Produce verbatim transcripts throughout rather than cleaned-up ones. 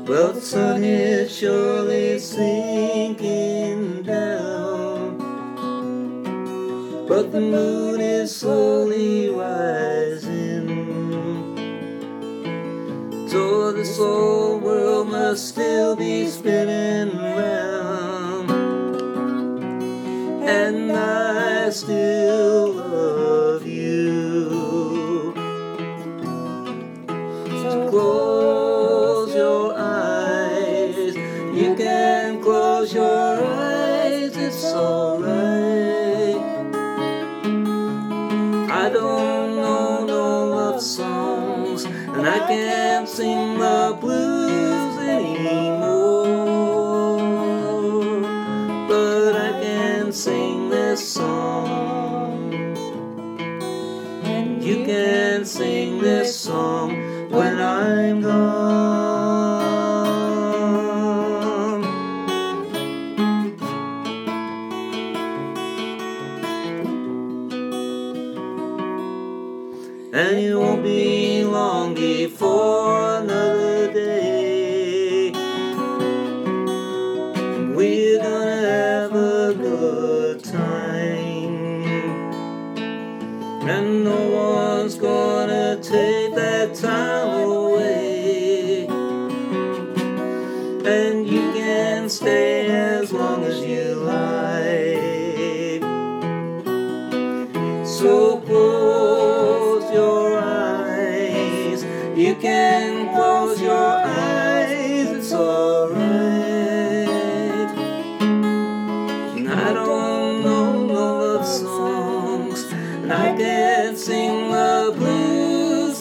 Well, the sun is surely sinking down, but the moon is slowly rising. So this old world must still be spinning round, and I still love you. So close your eyes, you can close your eyes, it's alright. I don't know no love songs, and I can't sing the blues anymore, but I can sing this song, and you can sing this song when I'm gone. And it won't be long before another day we're gonna have a good time, and no one's gonna take that time away, and you can stay as long as you like. So close your eyes, you can close your eyes, it's alright. And I don't know no love songs, and I can't sing the blues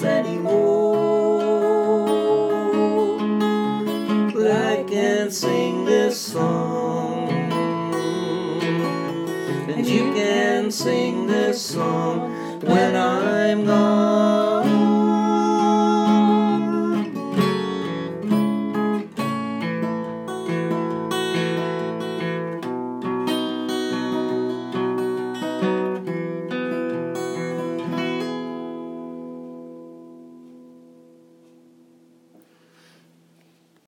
anymore, but I can sing this song, and you can sing this song when I'm gone.